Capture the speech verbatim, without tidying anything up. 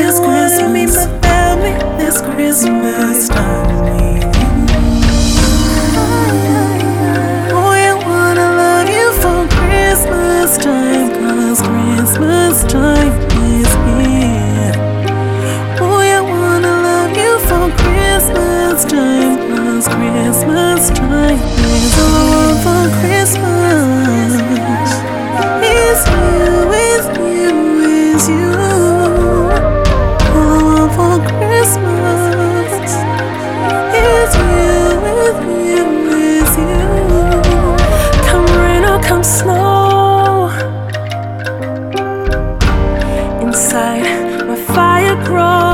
this Christmas. Meet my family this Christmas time with you. Boy, I wanna love you for Christmas time, 'cause Christmas time is here. Boy, I wanna love you for Christmas time, 'cause Christmas time is all I want for Christmas. Is you, is you, is you. All I want for Christmas is you, is you, is you. Come rain or come snow, inside my fire grows.